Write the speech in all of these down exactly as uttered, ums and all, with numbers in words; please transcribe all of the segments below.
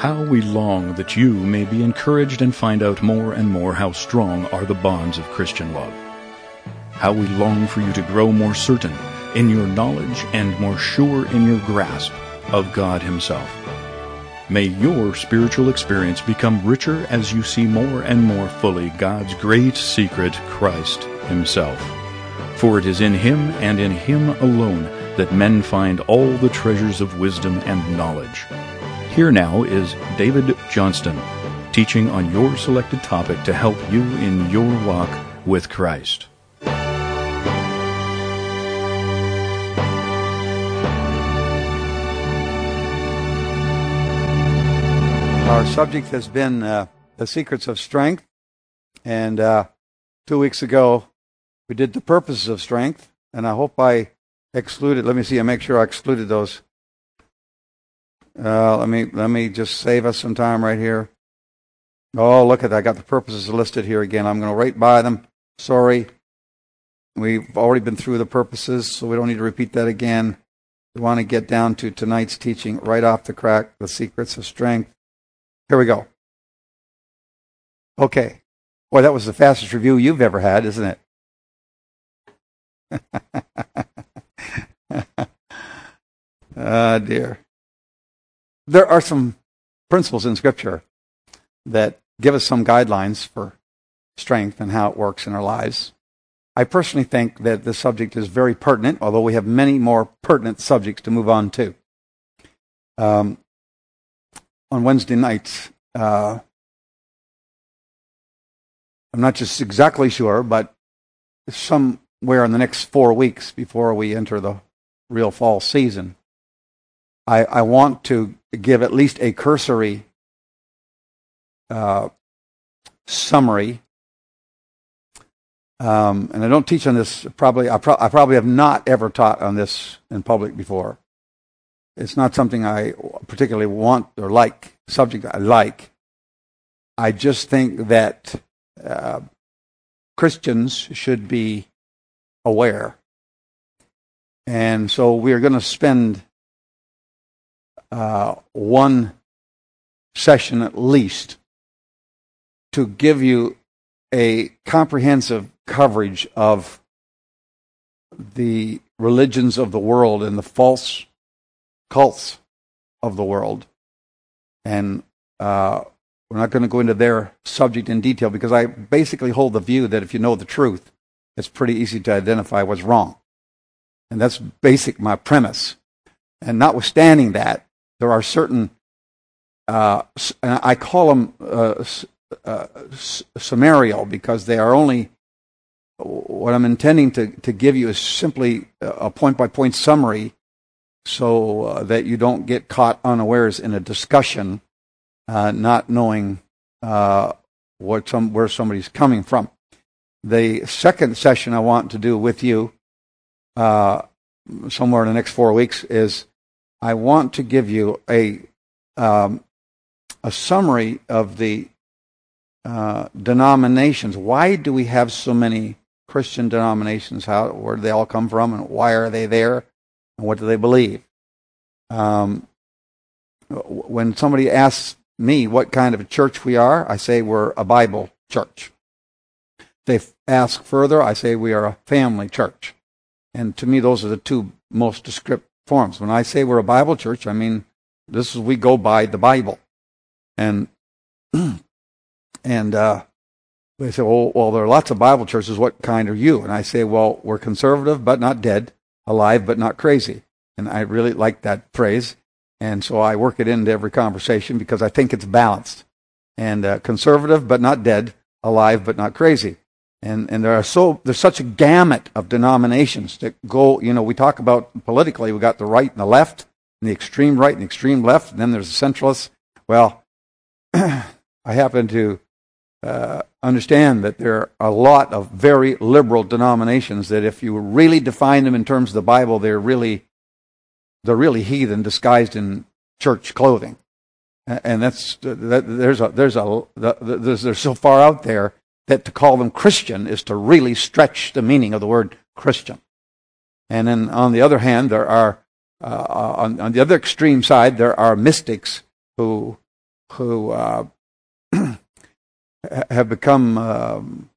How we long that you may be encouraged and find out more and more how strong are the bonds of Christian love. How we long for you to grow more certain in your knowledge and more sure in your grasp of God Himself. May your spiritual experience become richer as you see more and more fully God's great secret, Christ Himself. For it is in Him and in Him alone that men find all the treasures of wisdom and knowledge. Here now is David Johnston, teaching on your selected topic to help you in your walk with Christ. Our subject has been uh, the secrets of strength, and uh, two weeks ago we did the purposes of strength, and I hope I excluded, let me see, I make sure I excluded those. Uh, let me let me just save us some time right here. Oh, look at that, I got the purposes listed here again. I'm going to right by them. Sorry. We've already been through the purposes, so we don't need to repeat that again. We want to get down to tonight's teaching right off the crack, the secrets of strength. Here we go. Okay. Boy, that was the fastest review you've ever had, isn't it? Ah, dear. There are some principles in Scripture that give us some guidelines for strength and how it works in our lives. I personally think that this subject is very pertinent, although we have many more pertinent subjects to move on to. Um, on Wednesday nights, uh, I'm not just exactly sure, but somewhere in the next four weeks before we enter the real fall season, I, I want to give at least a cursory uh, summary. Um, and I don't teach on this, probably, I, pro- I probably have not ever taught on this in public before. It's not something I particularly want or like, subject I like. I just think that uh, Christians should be aware. And so we are going to spend uh, one session at least to give you a comprehensive coverage of the religions of the world and the false cults of the world. And uh, we're not going to go into their subject in detail because I basically hold the view that if you know the truth, it's pretty easy to identify what's wrong. And that's basic, my premise. And notwithstanding that, there are certain, uh, and I call them uh, uh, summarial because they are only, what I'm intending to, to give you is simply a point-by-point summary so uh, that you don't get caught unawares in a discussion, uh, not knowing uh, what some where somebody's coming from. The second session I want to do with you, uh, somewhere in the next four weeks, is I want to give you a um, a summary of the uh, denominations. Why do we have so many Christian denominations? How, where do they all come from, and why are they there? And what do they believe? Um, when somebody asks me what kind of a church we are, I say we're a Bible church. They ask further, I say we are a family church. And to me, those are the two most descriptive forms. When I say we're a Bible church, I mean, this is, we go by the Bible. And, and, uh, they say, well, well, there are lots of Bible churches. What kind are you? And I say, well, we're conservative, but not dead. Alive, but not crazy. And I really like that phrase. And so I work it into every conversation because I think it's balanced. And uh, conservative, but not dead. Alive, but not crazy. And and there are so there's such a gamut of denominations that go, you know, we talk about politically, we got the right and the left, and the extreme right and the extreme left, and then there's the centralists. Well, I happen to uh, understand that there are a lot of very liberal denominations that if you really define them in terms of the Bible, they're really they're really heathen disguised in church clothing. And that's that, there's a there's a there's they're so far out there that to call them Christian is to really stretch the meaning of the word Christian. And then on the other hand, there are uh, on, on the other extreme side, there are mystics who who uh, have become um,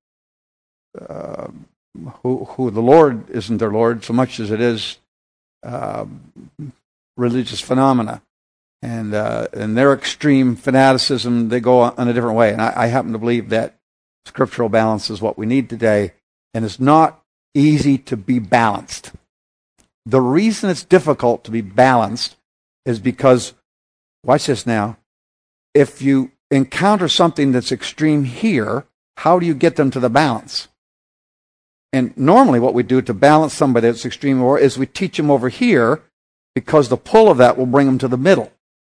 uh, who who the Lord isn't their Lord so much as it is uh, religious phenomena, and uh, and their extreme fanaticism, they go on a different way. And I, I happen to believe that scriptural balance is what we need today, and it's not easy to be balanced. The reason it's difficult to be balanced is because, watch this now, if you encounter something that's extreme here, how do you get them to the balance? And normally what we do to balance somebody that's extreme over is we teach them over here, because the pull of that will bring them to the middle.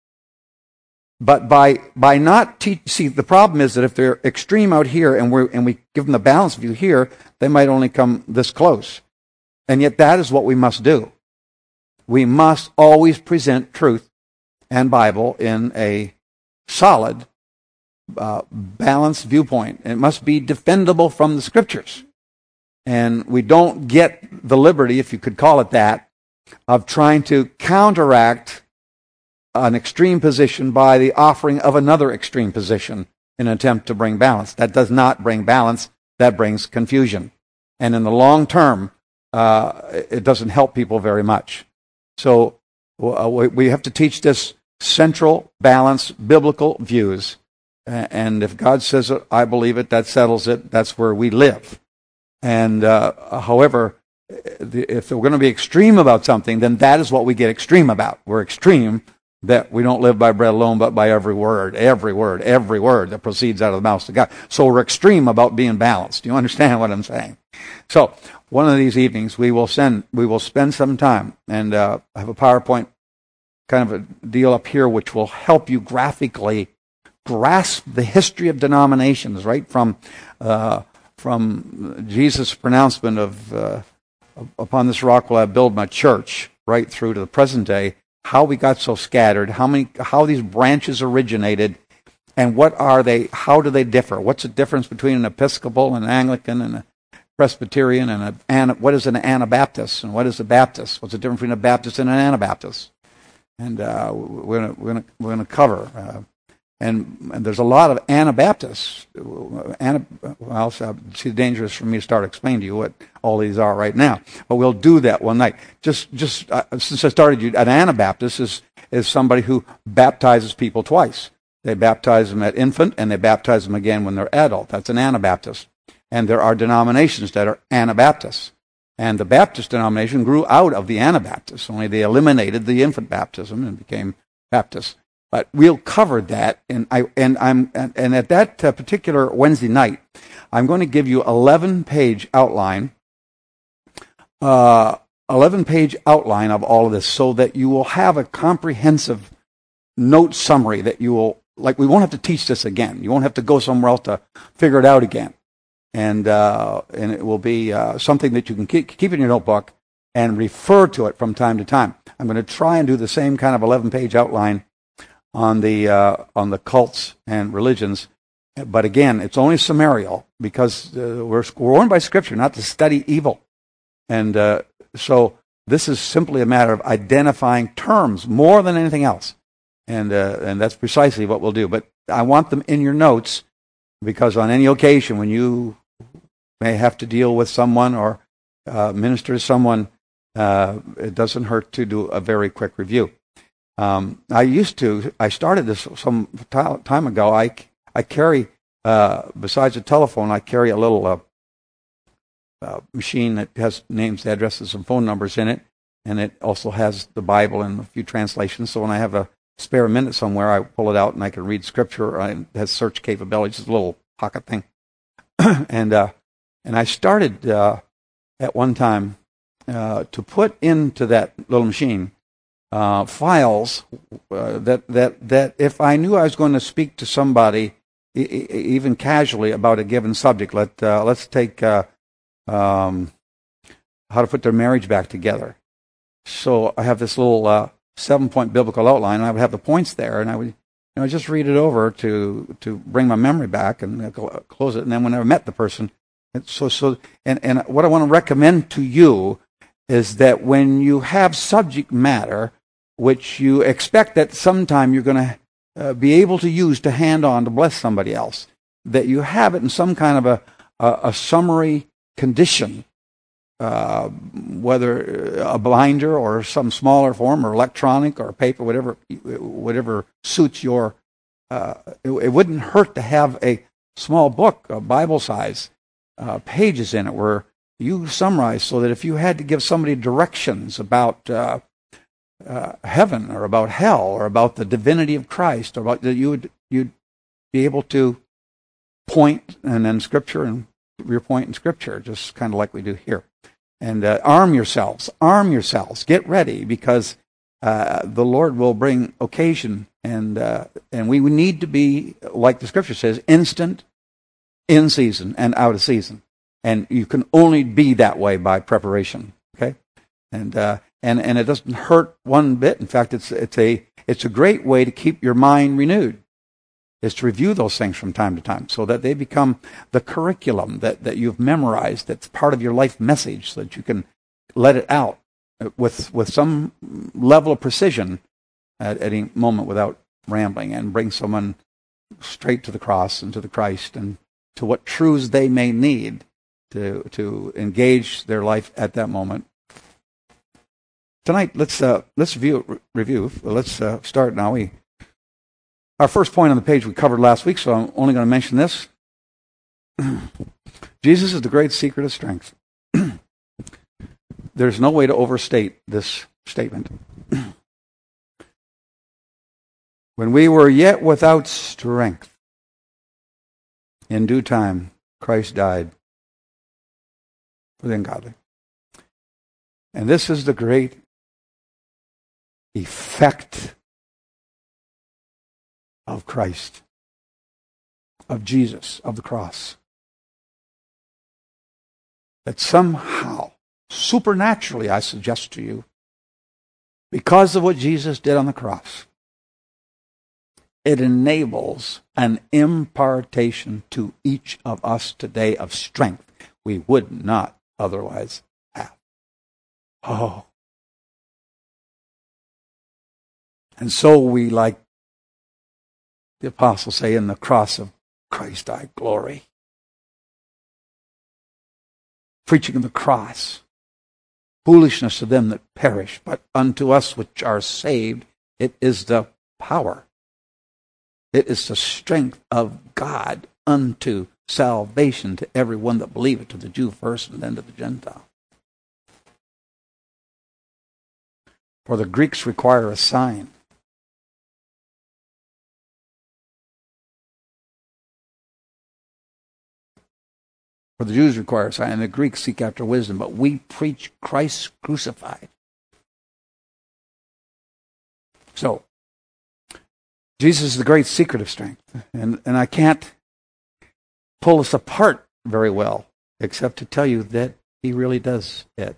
But by by not teach, see, the problem is that if they're extreme out here and we and we give them the balance view here, they might only come this close. And yet that is what we must do. We must always present truth and Bible in a solid, uh, balanced viewpoint. It must be defendable from the Scriptures. And we don't get the liberty, if you could call it that, of trying to counteract an extreme position by the offering of another extreme position in an attempt to bring balance. That does not bring balance. That brings confusion. And in the long term, uh, it doesn't help people very much. So uh, we have to teach this central, balanced, biblical views. And if God says it, I believe it, that settles it. That's where we live. And uh, however, if we're going to be extreme about something, then that is what we get extreme about. We're extreme that we don't live by bread alone, but by every word, every word, every word that proceeds out of the mouth of God. So we're extreme about being balanced. Do you understand what I'm saying? So one of these evenings, we will send, we will spend some time, and uh, have a PowerPoint kind of a deal up here, which will help you graphically grasp the history of denominations, right from uh, from Jesus' pronouncement of uh, upon this rock will I build my church, right through to the present day. How we got so scattered, how many, how these branches originated, and what are they? How do they differ? What's the difference between an Episcopal, an Anglican, and a Presbyterian, and a what is an Anabaptist, and what is a Baptist? What's the difference between a Baptist and an Anabaptist? And uh, we're gonna we're gonna we're gonna cover. Uh, and, and there's a lot of Anabaptists. Ana, well, so it's dangerous for me to start explaining to you what all these are right now. But we'll do that one night. Just just uh, since I started you, an Anabaptist is is somebody who baptizes people twice. They baptize them at infant, and they baptize them again when they're adult. That's an Anabaptist. And there are denominations that are Anabaptists. And the Baptist denomination grew out of the Anabaptists, only they eliminated the infant baptism and became Baptists. But we'll cover that, and I and I'm and, and at that uh, particular Wednesday night, I'm going to give you eleven page outline, uh, eleven page outline of all of this, so that you will have a comprehensive note summary that you will like. We won't have to teach this again. You won't have to go somewhere else to figure it out again, and uh, and it will be uh, something that you can keep, keep in your notebook and refer to it from time to time. I'm going to try and do the same kind of eleven page outline on the uh, on the cults and religions, but again, it's only summarial because uh, we're we're warned by Scripture not to study evil, and uh, so this is simply a matter of identifying terms more than anything else, and uh, and that's precisely what we'll do. But I want them in your notes because on any occasion when you may have to deal with someone or uh, minister to someone, uh, it doesn't hurt to do a very quick review. Um, I used to, I started this some time ago. I, I carry, uh, besides a telephone, I carry a little uh, uh, machine that has names, addresses, and phone numbers in it. And it also has the Bible and a few translations. So when I have a spare minute somewhere, I pull it out and I can read Scripture. It has search capabilities, it's a little pocket thing. and uh, and I started uh, at one time uh, to put into that little machine Uh, files uh, that that that if I knew I was going to speak to somebody, e- even casually, about a given subject, let uh, let's take uh, um, how to put their marriage back together. So I have this little uh, seven-point biblical outline, and I would have the points there, and I would you know just read it over to to bring my memory back and uh, close it. And then when I met the person, so so and and what I want to recommend to you is that when you have subject matter which you expect that sometime you're going to uh, be able to use to hand on to bless somebody else, that you have it in some kind of a, a, a summary condition, uh, whether a binder or some smaller form or electronic or paper, whatever whatever suits your, uh, it, it wouldn't hurt to have a small book, a Bible size, uh, pages in it where you summarize, so that if you had to give somebody directions about uh, uh, heaven or about hell or about the divinity of Christ, or about that, you would you'd be able to point and then Scripture and your point in Scripture, just kind of like we do here. And uh, arm yourselves, arm yourselves, get ready, because uh, the Lord will bring occasion, and uh, and we need to be, like the Scripture says, instant, in season, and out of season. And you can only be that way by preparation. Okay, and uh, and and it doesn't hurt one bit. In fact, it's it's a it's a great way to keep your mind renewed, is to review those things from time to time, so that they become the curriculum that, that you've memorized, that's part of your life message, so that you can let it out with with some level of precision at any moment without rambling, and bring someone straight to the cross and to the Christ and to what truths they may need to to engage their life at that moment. Tonight, let's uh, let's review. review. Let's uh, start now. We Our first point on the page we covered last week, so I'm only going to mention this. Jesus is the great secret of strength. There's no way to overstate this statement. When we were yet without strength, in due time, Christ died for the ungodly. And this is the great effect of Christ, of Jesus, of the cross. That somehow, supernaturally, I suggest to you, because of what Jesus did on the cross, it enables an impartation to each of us today of strength we would not otherwise have. Oh. And so we, like the apostles say, in the cross of Christ I glory. Preaching of the cross, foolishness to them that perish, but unto us which are saved, it is the power. It is the strength of God unto salvation to everyone that believeth, to the Jew first and then to the Gentile. For the Greeks require a sign. For the Jews require a sign, and the Greeks seek after wisdom, but we preach Christ crucified. So, Jesus is the great secret of strength, and, and I can't pull us apart very well, except to tell you that he really does it.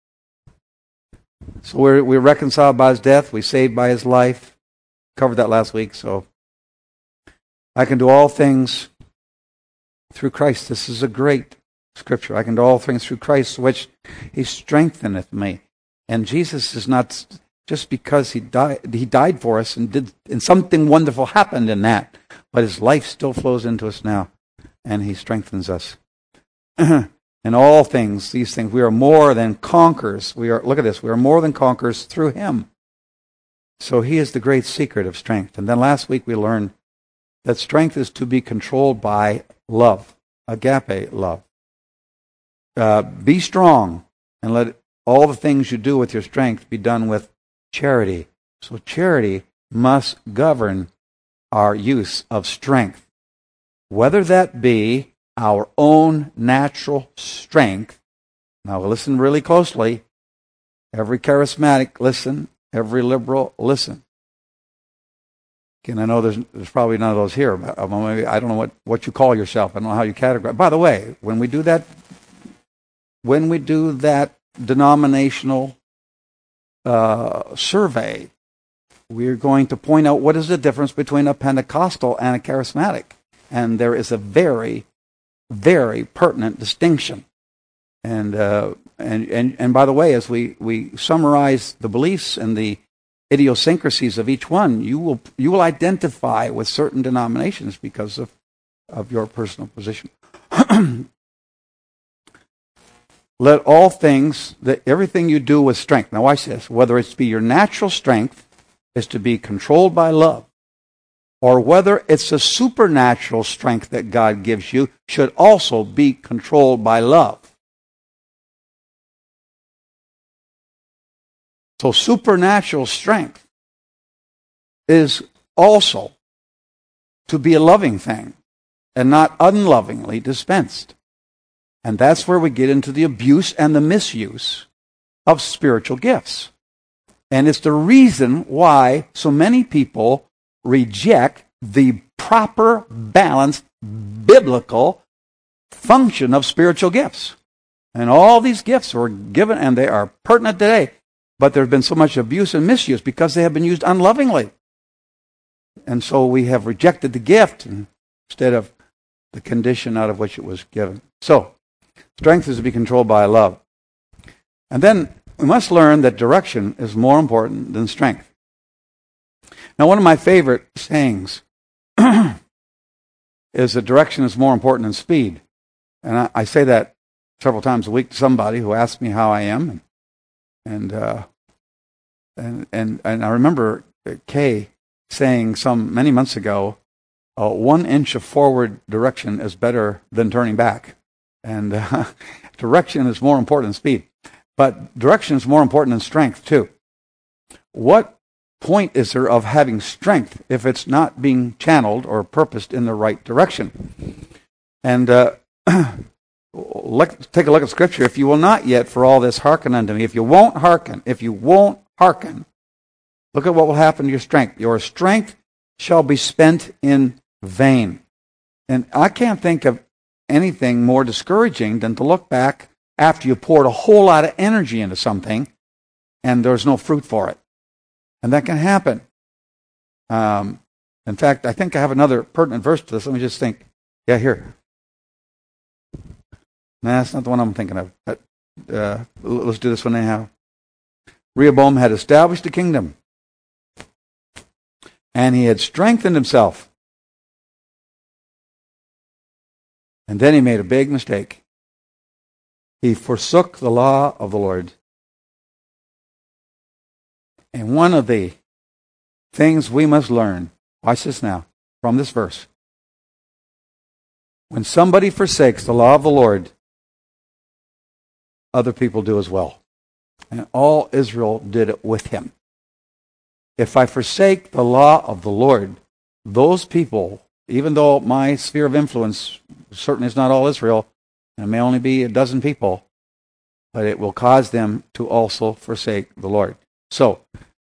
So we're, we're reconciled by his death, we're saved by his life. Covered that last week, so I can do all things through Christ. This is a great scripture. I can do all things through Christ, which he strengtheneth me. And Jesus is not just because he died. He died for us, and did, and something wonderful happened in that. But his life still flows into us now, and he strengthens us. In all things, these things, we are more than conquerors. We are. Look at this. We are more than conquerors through him. So he is the great secret of strength. And then last week we learned that strength is to be controlled by love, agape love. Uh, be strong, and let all the things you do with your strength be done with charity. So charity must govern our use of strength, whether that be our own natural strength. Now listen really closely. Every charismatic, listen. Every liberal, listen. And I know there's, there's probably none of those here. But maybe, I don't know what, what you call yourself. I don't know how you categorize. By the way, when we do that, when we do that denominational uh, survey, we're going to point out what is the difference between a Pentecostal and a charismatic. And there is a very, very pertinent distinction. And uh, and and and by the way, as we, we summarize the beliefs and the idiosyncrasies of each one, you will you will identify with certain denominations because of, of your personal position. Let all things, that everything you do with strength. Now watch this. Whether it's be your natural strength is to be controlled by love, or whether it's a supernatural strength that God gives you, should also be controlled by love. So supernatural strength is also to be a loving thing and not unlovingly dispensed. And that's where we get into the abuse and the misuse of spiritual gifts. And it's the reason why so many people reject the proper, balanced, biblical function of spiritual gifts. And all these gifts were given, and they are pertinent today. But there has been so much abuse and misuse because they have been used unlovingly. And so we have rejected the gift instead of the condition out of which it was given. So, strength is to be controlled by love. And then we must learn that direction is more important than strength. Now, one of my favorite sayings is that direction is more important than speed. And I, I say that several times a week to somebody who asks me how I am. And and uh, and, and and I remember Kay saying some many months ago, uh, one inch of forward direction is better than turning back. And uh, direction is more important than speed. But direction is more important than strength, too. What point is there of having strength if it's not being channeled or purposed in the right direction? And uh, let's take a look at Scripture. If you will not yet for all this hearken unto me, if you won't hearken, if you won't hearken, look at what will happen to your strength. Your strength shall be spent in vain. And I can't think of anything more discouraging than to look back after you poured a whole lot of energy into something and there's no fruit for it. And that can happen. Um, in fact, I think I have another pertinent verse to this. Let me just think. Yeah, here. Nah, that's not the one I'm thinking of. But, uh, let's do this one anyhow. Rehoboam had established a kingdom, and he had strengthened himself. And then he made a big mistake. He forsook the law of the Lord. And one of the things we must learn, watch this now, from this verse. When somebody forsakes the law of the Lord, other people do as well. And all Israel did it with him. If I forsake the law of the Lord, those people, even though my sphere of influence certainly is not all Israel, and it may only be a dozen people, but it will cause them to also forsake the Lord. So,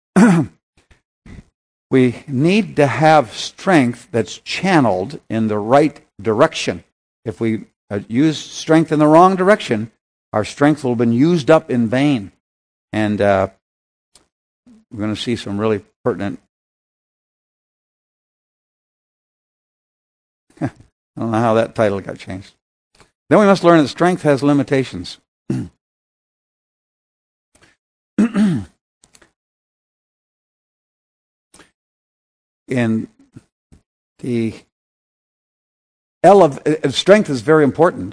we need to have strength that's channeled in the right direction. If we use strength in the wrong direction, our strength will have been used up in vain. And uh, we're going to see some really pertinent. I don't know how that title got changed. Then we must learn that strength has limitations. In the elev- strength is very important,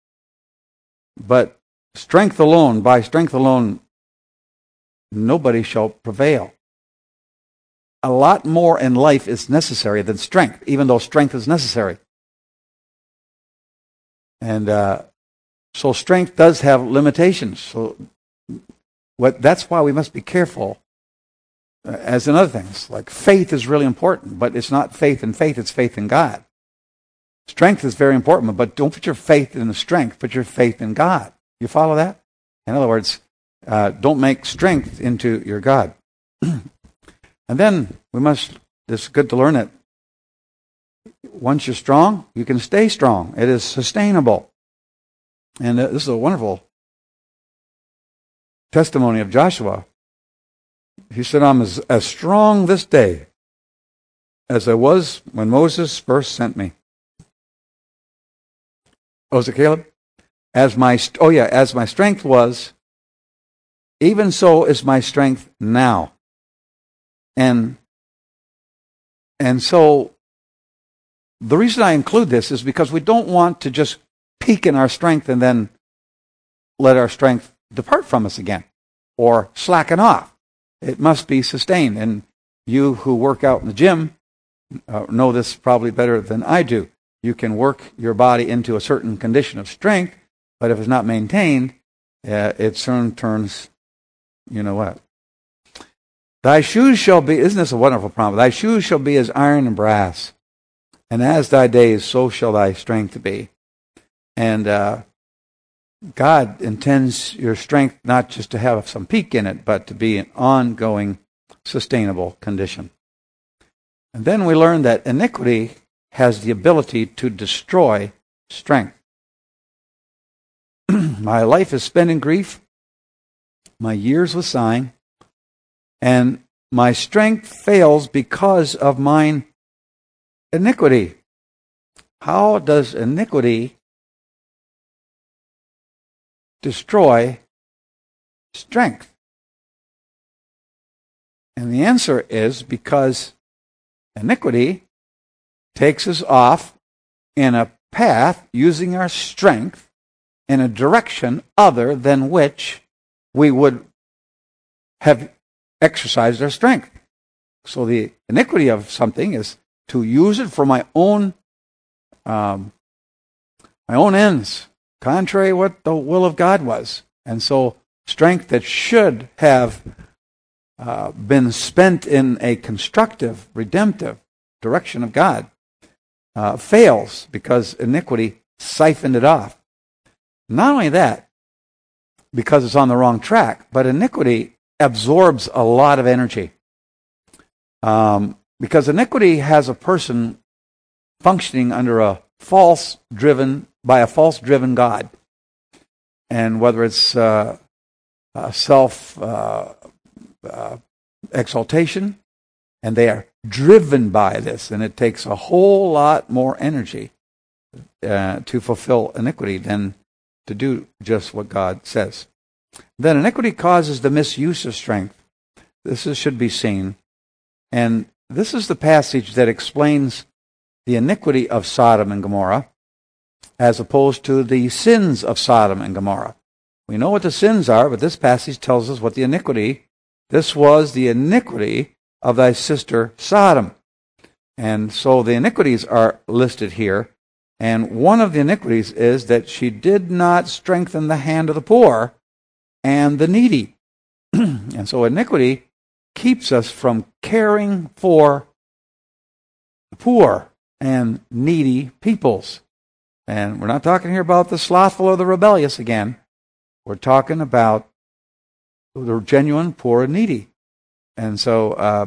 but strength alone, by strength alone, nobody shall prevail. A lot more in life is necessary than strength, even though strength is necessary. And uh, so strength does have limitations. So what, that's why we must be careful. Uh, as in other things, like faith is really important, but it's not faith in faith, it's faith in God. Strength is very important, but don't put your faith in the strength, put your faith in God. You follow that? In other words, uh, don't make strength into your God. And then we must, it's good to learn it. Once you're strong, you can stay strong. It is sustainable. And uh, this is a wonderful testimony of Joshua. He said, I'm as, as strong this day as I was when Moses first sent me. Oh, is it Caleb? As my, oh yeah, as my strength was, even so is my strength now. And, and so the reason I include this is because we don't want to just peak in our strength and then let our strength depart from us again or slacken off. It must be sustained. And you who work out in the gym uh, know this probably better than I do. You can work your body into a certain condition of strength, but if it's not maintained, uh, it soon turns, you know what? Thy shoes shall be, isn't this a wonderful promise? Thy shoes shall be as iron and brass, and as thy days, so shall thy strength be. And uh, God intends your strength not just to have some peak in it, but to be an ongoing, sustainable condition. And then we learn that iniquity has the ability to destroy strength. My life is spent in grief, my years with sighing, and my strength fails because of mine iniquity. How does iniquity destroy strength? And the answer is because iniquity takes us off in a path using our strength in a direction other than which we would have exercised our strength. So the iniquity of something is to use it for my own um, my own ends, contrary to what the will of God was. And so strength that should have uh, been spent in a constructive, redemptive direction of God uh, fails because iniquity siphoned it off. Not only that, because it's on the wrong track, but iniquity absorbs a lot of energy. Um, because iniquity has a person functioning under a false driven, by a false driven God. And whether it's uh, uh, self uh, uh, exaltation, and they are driven by this, and it takes a whole lot more energy uh, to fulfill iniquity than to do just what God says. Then iniquity causes the misuse of strength. This is, should be seen. And this is the passage that explains the iniquity of Sodom and Gomorrah as opposed to the sins of Sodom and Gomorrah. We know what the sins are, but this passage tells us what the iniquity, this was the iniquity of thy sister Sodom. And so the iniquities are listed here. And one of the iniquities is that she did not strengthen the hand of the poor and the needy. And so iniquity keeps us from caring for the poor and needy peoples. And we're not talking here about the slothful or the rebellious again. We're talking about the genuine poor and needy. And so uh,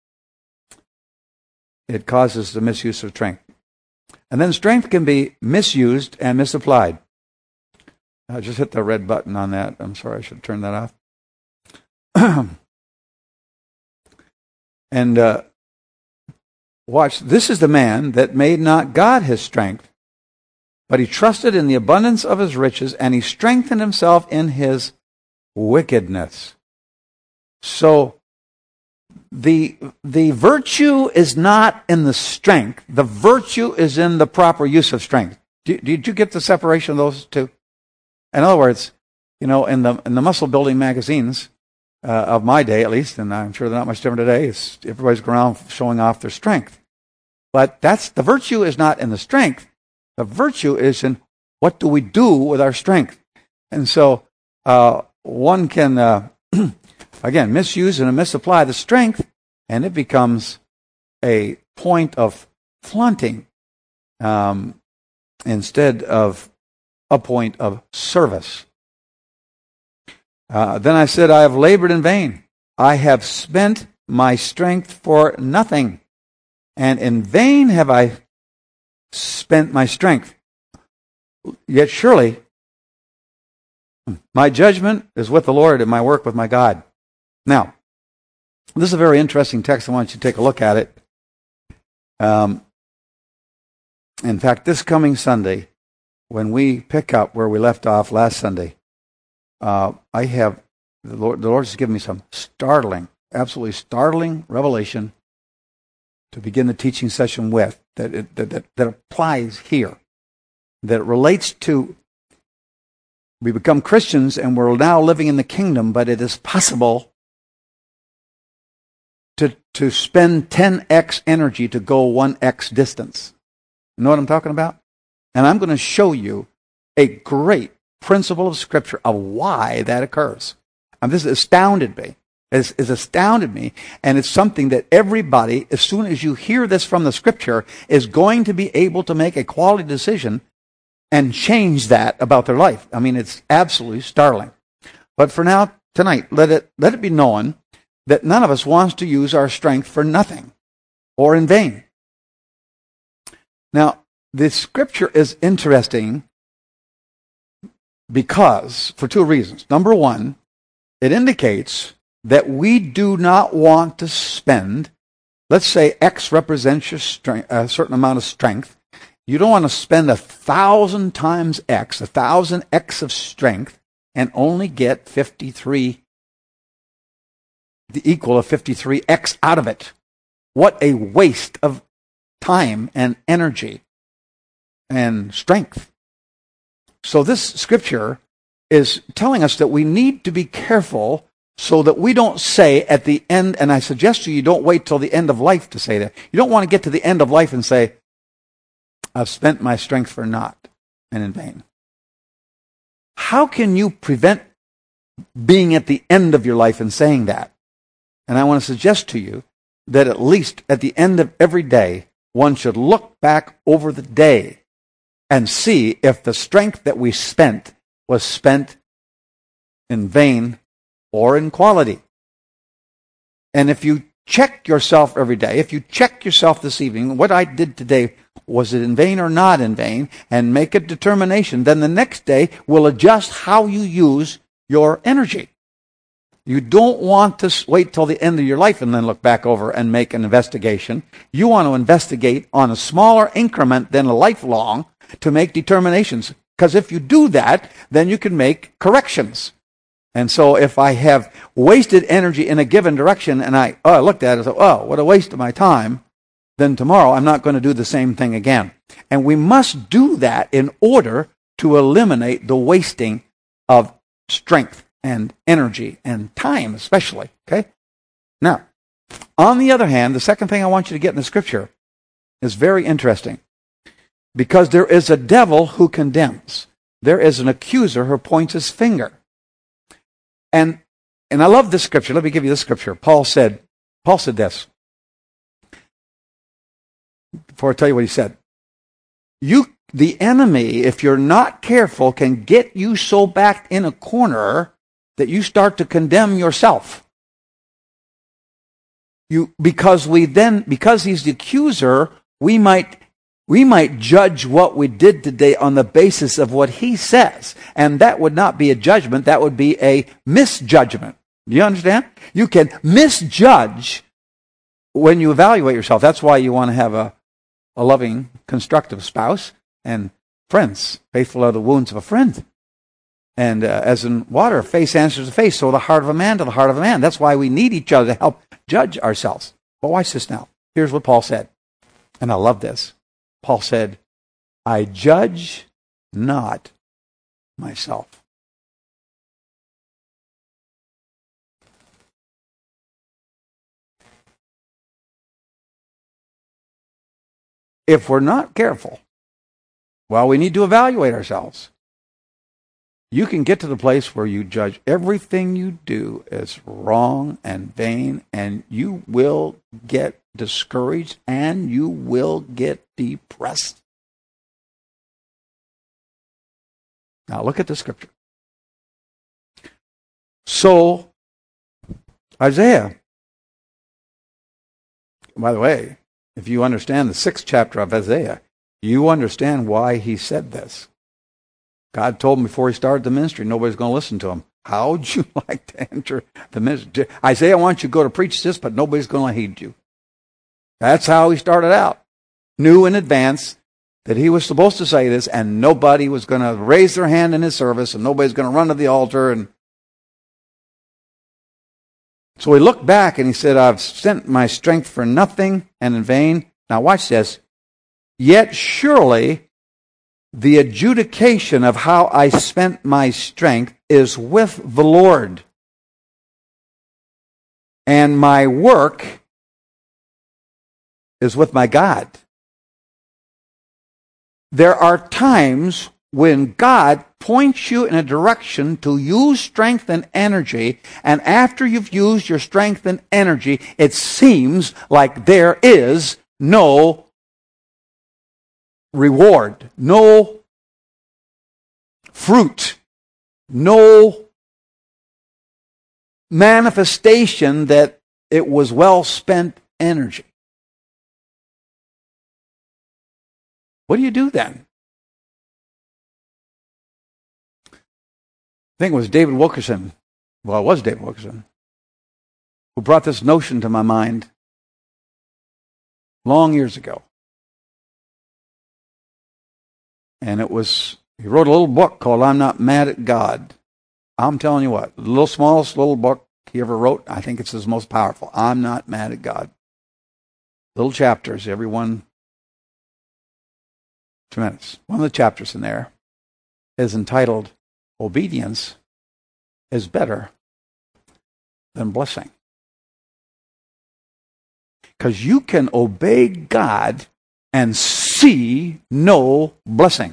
it causes the misuse of strength. And then strength can be misused and misapplied. I just hit the red button on that. I'm sorry, I should turn that off. And uh, watch, this is the man that made not God his strength, but he trusted in the abundance of his riches, and he strengthened himself in his wickedness. So the the virtue is not in the strength. The virtue is in the proper use of strength. Did, did you get the separation of those two? In other words, you know, in the in the muscle building magazines uh, of my day, at least, and I'm sure they're not much different today, it's, everybody's going around showing off their strength. But that's the virtue is not in the strength. The virtue is in what do we do with our strength. And so uh, one can, uh, again, misuse and misapply the strength, and it becomes a point of flaunting um, instead of a point of service. Uh, then I said, I have labored in vain. I have spent my strength for nothing, and in vain have I spent my strength. Yet surely my judgment is with the Lord and my work with my God. Now, this is a very interesting text. I want you to take a look at it. Um, in fact, this coming Sunday, when we pick up where we left off last Sunday, uh, I have the Lord. The Lord has given me some startling, absolutely startling revelation to begin the teaching session with that, it, that, that, that applies here, that relates to we become Christians and we're now living in the kingdom, but it is possible to, to spend ten x energy to go one x distance. You know what I'm talking about? And I'm going to show you a great principle of Scripture of why that occurs. And this astounded me. It's, it's astounded me, and it's something that everybody, as soon as you hear this from the Scripture, is going to be able to make a quality decision and change that about their life. I mean, it's absolutely startling. But for now, tonight, let it let it be known that none of us wants to use our strength for nothing or in vain. Now, this Scripture is interesting because, for two reasons. Number one, it indicates that we do not want to spend, let's say X represents your strength, a certain amount of strength. You don't want to spend a thousand times X, a thousand X of strength, and only get fifty-three, the equal of fifty-three X out of it. What a waste of time and energy and strength. So this Scripture is telling us that we need to be careful so that we don't say at the end, and I suggest to you, you don't wait till the end of life to say that. You don't want to get to the end of life and say, I've spent my strength for naught and in vain. How can you prevent being at the end of your life and saying that? And I want to suggest to you that at least at the end of every day, one should look back over the day and see if the strength that we spent was spent in vain or in quality. And if you check yourself every day, if you check yourself this evening, what I did today, was it in vain or not in vain, and make a determination, then the next day will adjust how you use your energy. You don't want to wait till the end of your life and then look back over and make an investigation. You want to investigate on a smaller increment than a lifelong to make determinations. Because if you do that, then you can make corrections. And so if I have wasted energy in a given direction and I, oh, I looked at it and said, oh, what a waste of my time, then tomorrow I'm not going to do the same thing again. And we must do that in order to eliminate the wasting of strength and energy and time especially. Okay? Now, on the other hand, the second thing I want you to get in the Scripture is very interesting. Because there is a devil who condemns. There is an accuser who points his finger. And and I love this Scripture. Let me give you this Scripture. Paul said, Paul said this. Before I tell you what he said. You, the enemy, if you're not careful, can get you so backed in a corner that you start to condemn yourself. You, because we then, because he's the accuser, we might We might judge what we did today on the basis of what he says. And that would not be a judgment. That would be a misjudgment. Do you understand? You can misjudge when you evaluate yourself. That's why you want to have a, a loving, constructive spouse and friends, faithful are the wounds of a friend. And uh, as in water, face answers to face, so the heart of a man to the heart of a man. That's why we need each other to help judge ourselves. But watch this now. Here's what Paul said. And I love this. Paul said, I judge not myself. If we're not careful, well, we need to evaluate ourselves. You can get to the place where you judge everything you do as wrong and vain, and you will get discouraged and you will get depressed. Now look at the Scripture. So, Isaiah, by the way, if you understand the sixth chapter of Isaiah, you understand why he said this. God told him before he started the ministry, nobody's going to listen to him. How would you like to enter the ministry? Isaiah wants you to go to preach this, but nobody's going to heed you. That's how he started out. Knew in advance that he was supposed to say this, and nobody was going to raise their hand in his service, and nobody's going to run to the altar. And So he looked back and he said, I've spent my strength for nothing and in vain. Now watch this. Yet surely the adjudication of how I spent my strength is with the Lord. And my work is with my God. There are times when God points you in a direction to use strength and energy, and after you've used your strength and energy, it seems like there is no reward, no fruit, no manifestation that it was well spent energy. What do you do then? I think it was David Wilkerson, well, it was David Wilkerson, who brought this notion to my mind long years ago. And it was, he wrote a little book called I'm Not Mad at God. I'm telling you what, the little smallest little book he ever wrote, I think it's his most powerful. I'm Not Mad at God. Little chapters, every one tremendous. One of the chapters in there is entitled, Obedience is Better Than Blessing. Because you can obey God and see no blessing.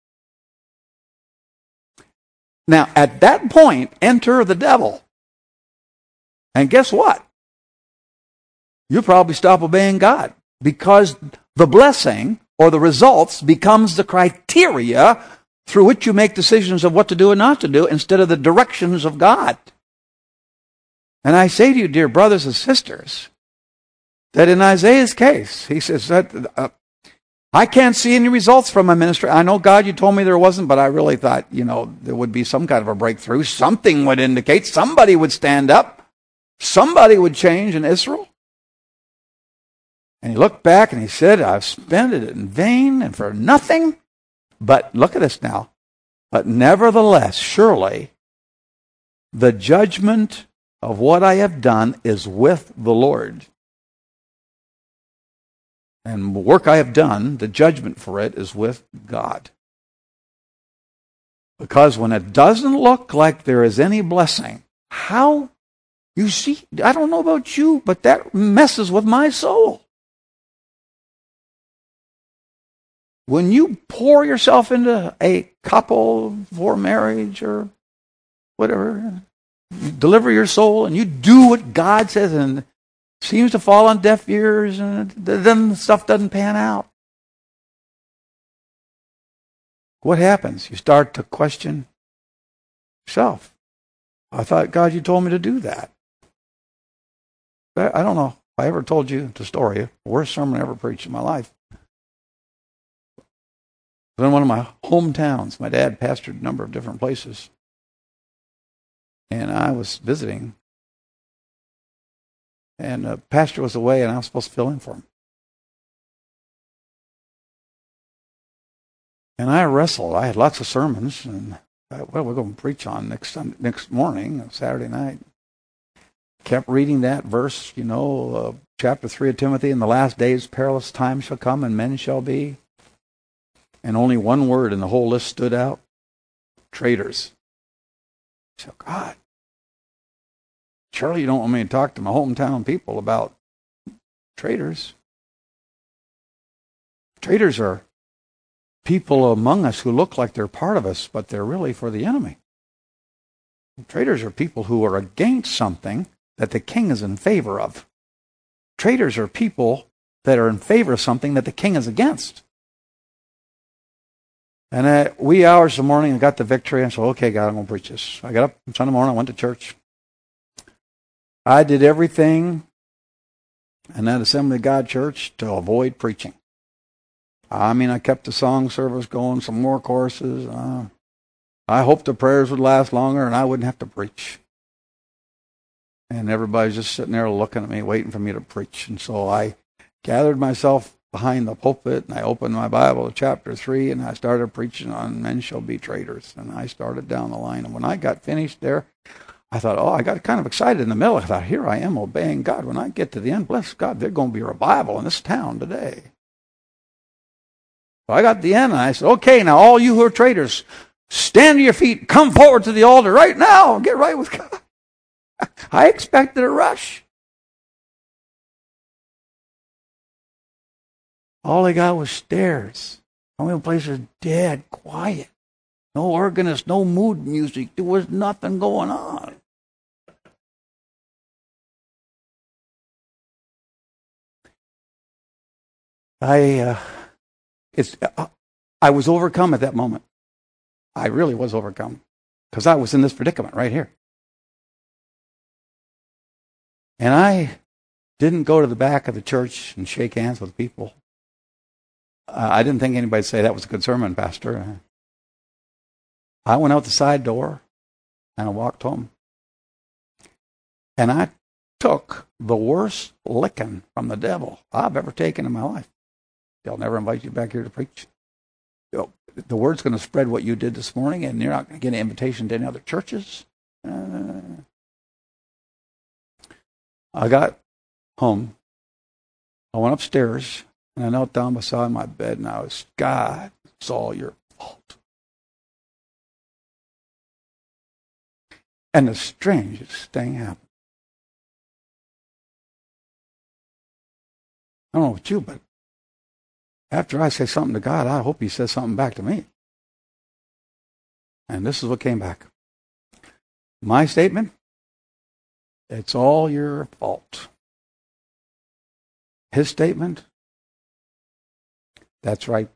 Now, at that point, enter the devil. And guess what? You probably stop obeying God, because the blessing or the results becomes the criteria through which you make decisions of what to do and not to do instead of the directions of God. And I say to you, dear brothers and sisters, that in Isaiah's case, he says that uh, I can't see any results from my ministry. I know, God, you told me there wasn't, but I really thought, you know, there would be some kind of a breakthrough. Something would indicate, somebody would stand up, somebody would change in Israel. And he looked back and he said, I've spent it in vain and for nothing. But look at this now. But nevertheless, surely, the judgment of what I have done is with the Lord. And the work I have done, the judgment for it is with God. Because when it doesn't look like there is any blessing, how, you see, I don't know about you, but that messes with my soul. When you pour yourself into a couple for marriage or whatever, you deliver your soul and you do what God says and it seems to fall on deaf ears and then the stuff doesn't pan out. What happens? You start to question yourself. I thought, God, you told me to do that. I don't know if I ever told you the story, the worst sermon I ever preached in my life. It was in one of my hometowns. My dad pastored a number of different places. And I was visiting. And the pastor was away, and I was supposed to fill in for him. And I wrestled. I had lots of sermons. And I, what are we going to preach on next Sunday, next morning, Saturday night? Kept reading that verse, you know, uh, chapter three of Timothy, in the last days perilous times shall come, and men shall be. And only one word in the whole list stood out. Traitors. So, God, surely you don't want me to talk to my hometown people about traitors. Traitors are people among us who look like they're part of us, but they're really for the enemy. Traitors are people who are against something that the king is in favor of. Traitors are people that are in favor of something that the king is against. And at wee hours of the morning, I got the victory. And I said, okay, God, I'm going to preach this. I got up Sunday morning. I went to church. I did everything in that Assembly of God church to avoid preaching. I mean, I kept the song service going, some more courses. Uh, I hoped the prayers would last longer and I wouldn't have to preach. And everybody's just sitting there looking at me, waiting for me to preach. And so I gathered myself behind the pulpit, and I opened my Bible to chapter three, and I started preaching on men shall be traitors. And I started down the line. And when I got finished there, I thought, oh, I got kind of excited in the middle. I thought, here I am obeying God. When I get to the end, bless God, there's going to be a revival in this town today. So I got to the end, and I said, okay, now all you who are traitors, stand to your feet, come forward to the altar right now, and get right with God. I expected a rush. All I got was stairs. The only place was dead, quiet. No organist, no mood music. There was nothing going on. I, uh, it's, uh, I was overcome at that moment. I really was overcome because I was in this predicament right here. And I didn't go to the back of the church and shake hands with people. Uh, I didn't think anybody'd say that was a good sermon, Pastor. I went out the side door and I walked home. And I took the worst licking from the devil I've ever taken in my life. They'll never invite you back here to preach. You know, the word's going to spread what you did this morning, and you're not going to get an invitation to any other churches. Uh, I got home. I went upstairs, and I knelt down beside my bed, and I was, God, it's all your fault. And the strangest thing happened. I don't know about you, but after I say something to God, I hope He says something back to me. And this is what came back. My statement, it's all your fault. His statement, that's right.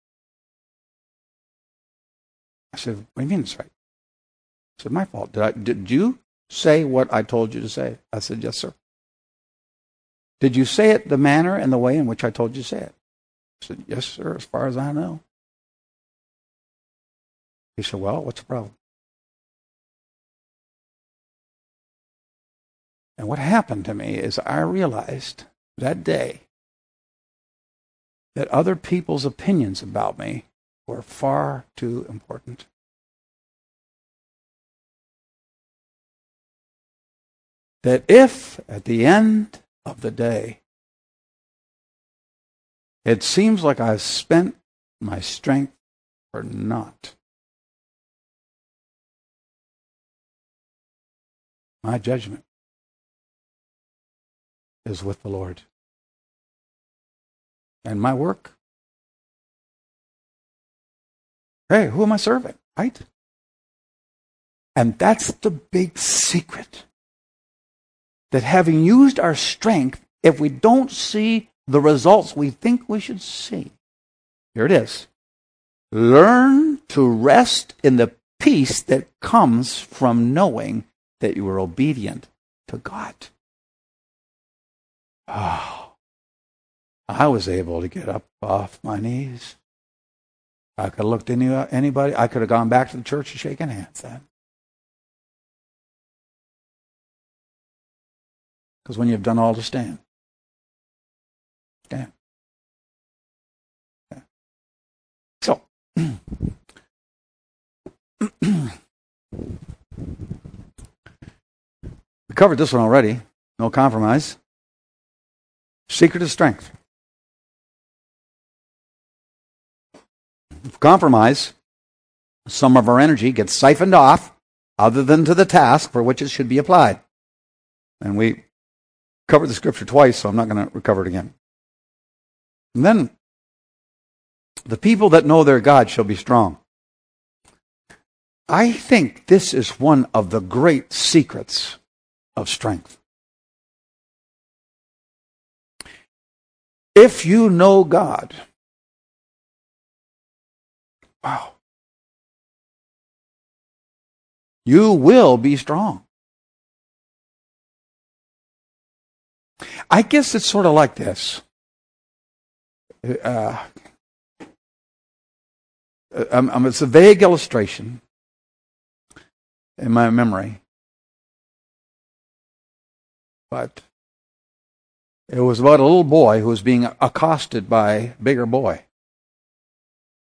I said, what do you mean it's right? I said, my fault. Did I, did you say what I told you to say? I said, yes, sir. Did you say it the manner and the way in which I told you to say it? I said, yes, sir, as far as I know. He said, well, what's the problem? And what happened to me is I realized that day that other people's opinions about me were far too important. That if, at the end of the day, it seems like I've spent my strength for naught, my judgment is with the Lord. And my work, hey, who am I serving? Right? And that's the big secret. That having used our strength, if we don't see the results we think we should see, here it is. Learn to rest in the peace that comes from knowing that you are obedient to God. Oh, I was able to get up off my knees. I could have looked at any, anybody. I could have gone back to the church and shaken hands then. Because when you've done all to stand, stand. stand. So, we covered this one already. No compromise. Secret of strength. Compromise, some of our energy gets siphoned off other than to the task for which it should be applied. And we covered the scripture twice, so I'm not going to recover it again. And then, the people that know their God shall be strong. I think this is one of the great secrets of strength. If you know God, wow, you will be strong. I guess it's sort of like this. Uh, um, um, it's a vague illustration in my memory, but it was about a little boy who was being accosted by a bigger boy.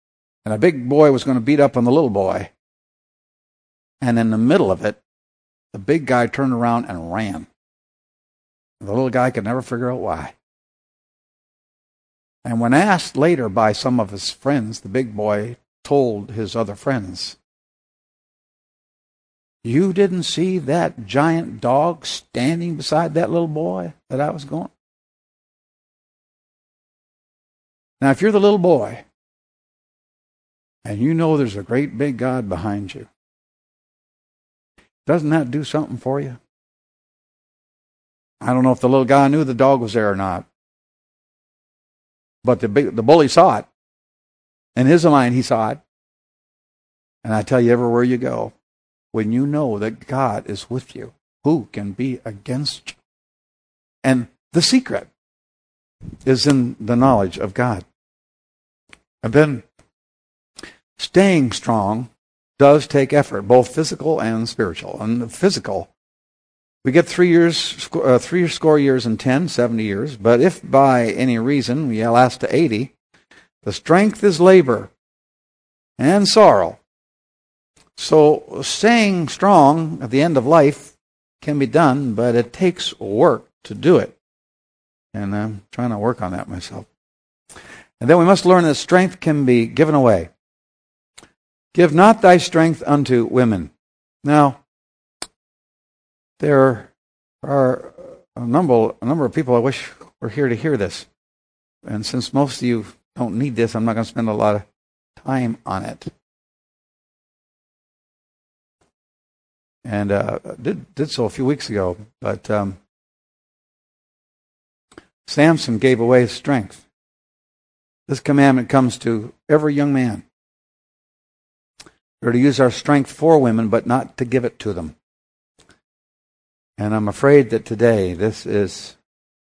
And a big boy was going to beat up on the little boy. And in the middle of it, the big guy turned around and ran. The little guy could never figure out why. And when asked later by some of his friends, the big boy told his other friends, "You didn't see that giant dog standing beside that little boy that I was going?" Now, if you're the little boy, and you know there's a great big God behind you, doesn't that do something for you? I don't know if the little guy knew the dog was there or not, but the big, the bully saw it. In his mind, he saw it. And I tell you, everywhere you go, when you know that God is with you, who can be against you? And the secret is in the knowledge of God. And then staying strong does take effort, both physical and spiritual. And the physical, we get three years, uh, three score years and ten, seventy years. But if by any reason we last to eighty, the strength is labor and sorrow. So staying strong at the end of life can be done, but it takes work to do it. And I'm trying to work on that myself. And then we must learn that strength can be given away. Give not thy strength unto women. Now, there are a number, a number of people I wish were here to hear this. And since most of you don't need this, I'm not going to spend a lot of time on it. And uh, did did so a few weeks ago, but um, Samson gave away his strength. This commandment comes to every young man. We're to use our strength for women, but not to give it to them. And I'm afraid that today this is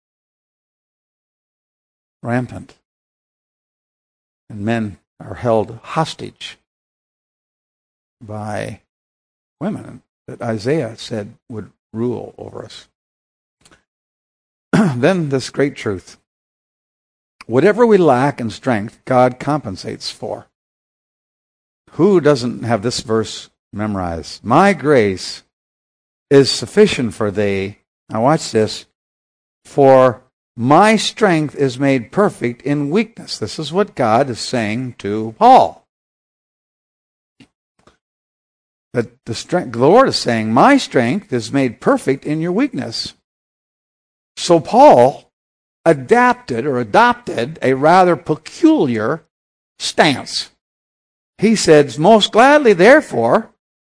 rampant. And men are held hostage by women that Isaiah said would rule over us. Then this great truth. Whatever we lack in strength, God compensates for. Who doesn't have this verse memorized? My grace is sufficient for thee. Now watch this. For my strength is made perfect in weakness. This is what God is saying to Paul. That the strength, the Lord is saying, my strength is made perfect in your weakness. So Paul adapted or adopted a rather peculiar stance. He said, most gladly, therefore,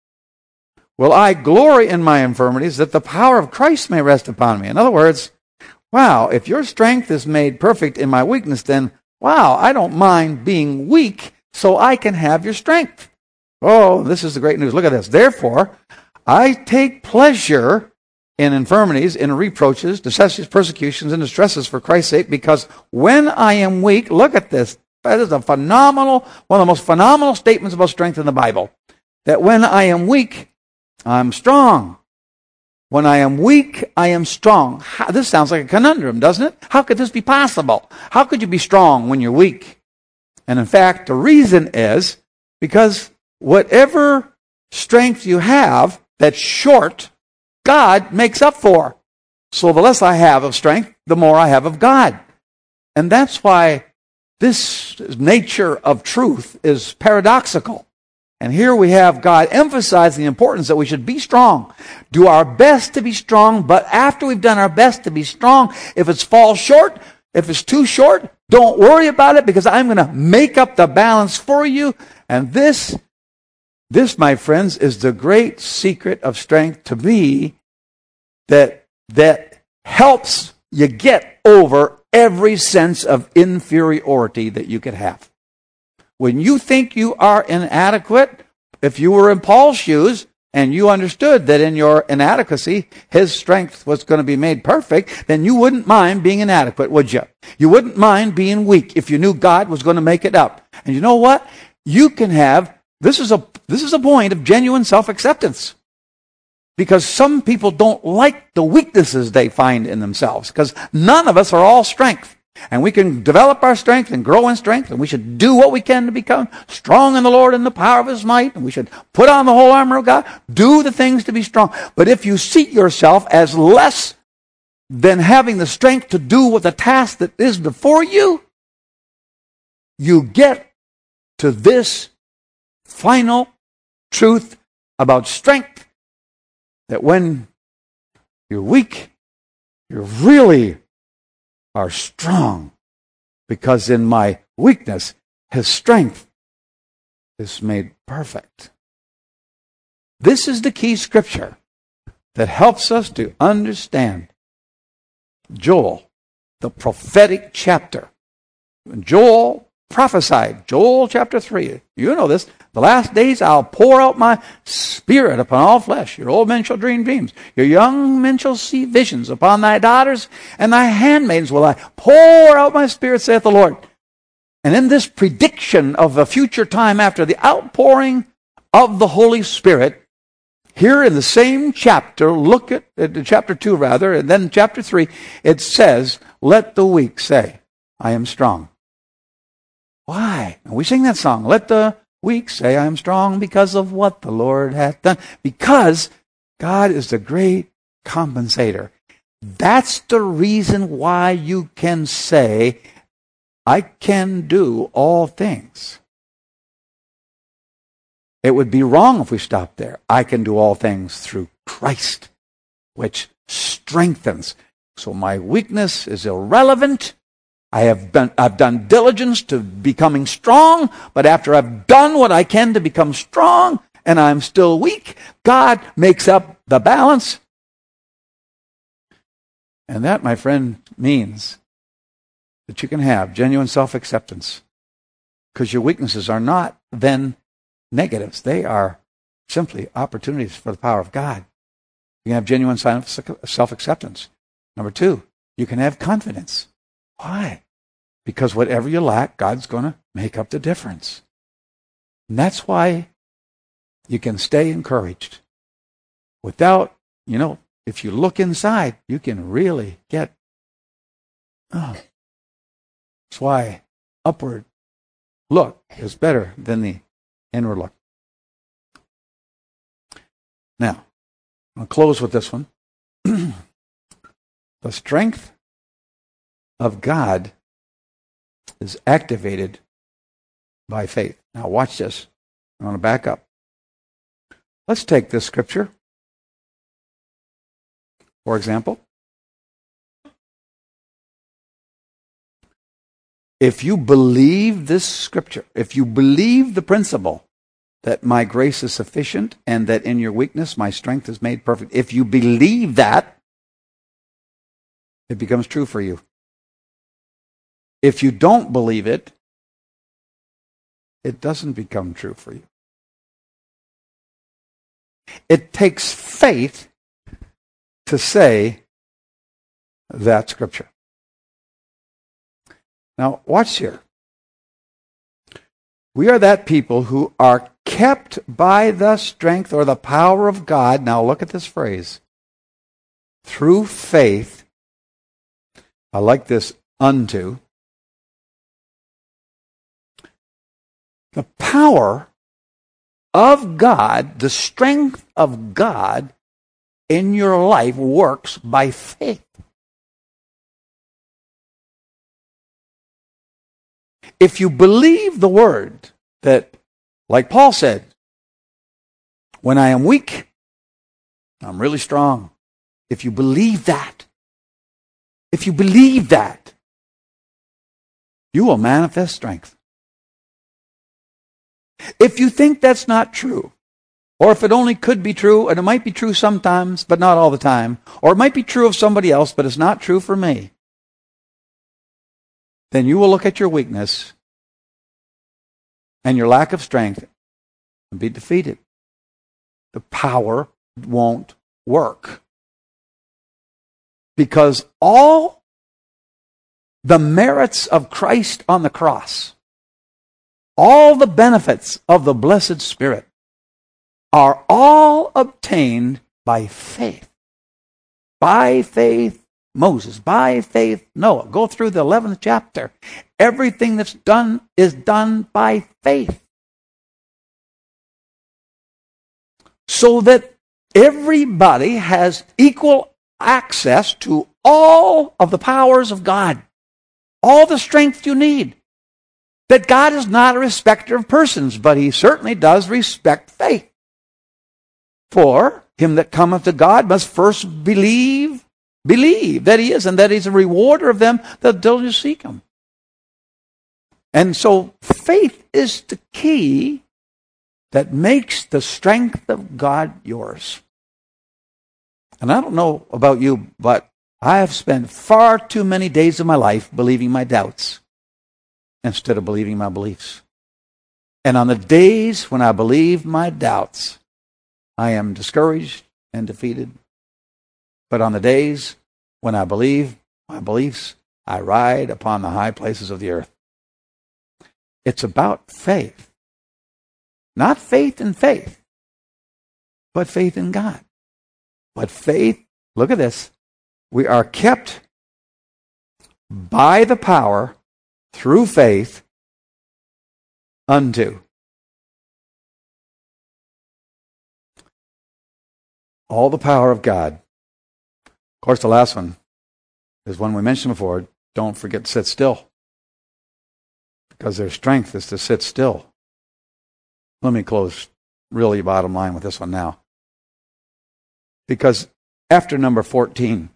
will I glory in my infirmities, that the power of Christ may rest upon me. In other words, wow, if your strength is made perfect in my weakness, then wow, I don't mind being weak so I can have your strength. Oh, this is the great news. Look at this. Therefore, I take pleasure in infirmities, in reproaches, necessities, persecutions, and distresses for Christ's sake, because when I am weak, look at this. That is a phenomenal, one of the most phenomenal statements about strength in the Bible. That when I am weak, I'm strong. When I am weak, I am strong. How, this sounds like a conundrum, doesn't it? How could this be possible? How could you be strong when you're weak? And in fact, the reason is because whatever strength you have that's short, God makes up for. So the less I have of strength, the more I have of God. And that's why this nature of truth is paradoxical. And here we have God emphasizing the importance that we should be strong. Do our best to be strong, but after we've done our best to be strong, if it falls short, if it's too short, don't worry about it, because I'm going to make up the balance for you. And this, this, my friends, is the great secret of strength to me that, that helps you get over every sense of inferiority that you could have. When you think you are inadequate, if you were in Paul's shoes and you understood that in your inadequacy, his strength was going to be made perfect, then you wouldn't mind being inadequate, would you? You wouldn't mind being weak if you knew God was going to make it up. And you know what? You can have, this is a, this is a point of genuine self-acceptance. Because some people don't like the weaknesses they find in themselves. Because none of us are all strength. And we can develop our strength and grow in strength, and we should do what we can to become strong in the Lord and the power of His might, and we should put on the whole armor of God, do the things to be strong. But if you see yourself as less than having the strength to do what the task that is before you, you get to this final truth about strength, that when you're weak, you really are strong, because in my weakness, His strength is made perfect. This is the key scripture that helps us to understand Joel, the prophetic chapter. Joel prophesied, Joel chapter three. You know this. The last days I'll pour out my Spirit upon all flesh. Your old men shall dream dreams. Your young men shall see visions. Upon thy daughters and thy handmaidens will I pour out my Spirit, saith the Lord. And in this prediction of a future time after the outpouring of the Holy Spirit, here in the same chapter, look at uh, chapter two rather, and then chapter three, it says, let the weak say, I am strong. Why? And we sing that song, let the weak say, I am strong because of what the Lord hath done. Because God is the great compensator. That's the reason why you can say, I can do all things. It would be wrong if we stopped there. I can do all things through Christ, which strengthens. So my weakness is irrelevant. I have been, I've done diligence to becoming strong, but after I've done what I can to become strong, and I'm still weak, God makes up the balance. And that, my friend, means that you can have genuine self-acceptance, because your weaknesses are not then negatives. They are simply opportunities for the power of God. You can have genuine self-acceptance. Number two, you can have confidence. Why? Because whatever you lack, God's going to make up the difference. And that's why you can stay encouraged. Without, you know, if you look inside, you can really get, oh. That's why upward look is better than the inward look. Now, I'll close with this one. The strength of God is activated by faith. Now watch this. I want to back up. Let's take this scripture. For example, if you believe this scripture, if you believe the principle that my grace is sufficient and that in your weakness my strength is made perfect, if you believe that, it becomes true for you. If you don't believe it, it doesn't become true for you. It takes faith to say that scripture. Now, watch here. We are that people who are kept by the strength or the power of God. Now, look at this phrase. Through faith. I like this unto. The power of God, the strength of God in your life works by faith. If you believe the word that, like Paul said, when I am weak, I'm really strong. If you believe that, if you believe that, you will manifest strength. If you think that's not true, or if it only could be true, and it might be true sometimes, but not all the time, or it might be true of somebody else, but it's not true for me, then you will look at your weakness and your lack of strength and be defeated. The power won't work. Because all the merits of Christ on the cross, all the benefits of the blessed Spirit, are all obtained by faith. By faith, Moses. By faith, Noah. Go through the eleventh chapter. Everything that's done is done by faith. So that everybody has equal access to all of the powers of God. All the strength you need. That God is not a respecter of persons, but he certainly does respect faith. For him that cometh to God must first believe, believe that he is, and that he's a rewarder of them that diligently seek him. And so faith is the key that makes the strength of God yours. And I don't know about you, but I have spent far too many days of my life believing my doubts instead of believing my beliefs. And on the days when I believe my doubts, I am discouraged and defeated. But on the days when I believe my beliefs, I ride upon the high places of the earth. It's about faith. Not faith in faith, but faith in God. But faith, look at this, we are kept by the power through faith unto. All the power of God. Of course, the last one is one we mentioned before. Don't forget to sit still. Because their strength is to sit still. Let me close really bottom line with this one now. Because after number fourteen,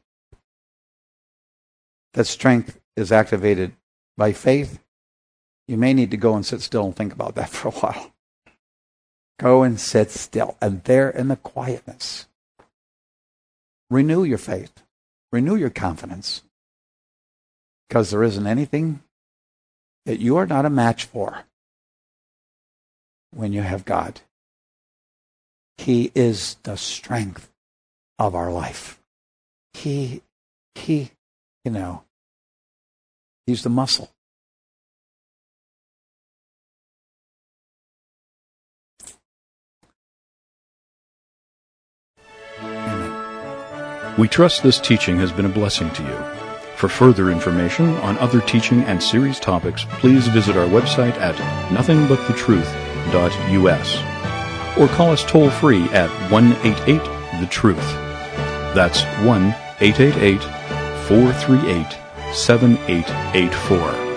that strength is activated by faith, you may need to go and sit still and think about that for a while. Go and sit still. And there in the quietness, renew your faith. Renew your confidence. Because there isn't anything that you are not a match for when you have God. He is the strength of our life. He, he, you know, he's the muscle. We trust this teaching has been a blessing to you. For further information on other teaching and series topics, please visit our website at nothing but the truth dot U S or call us toll-free at one eight eight the truth. That's one eight eight eight, four three eight, seven eight eight four.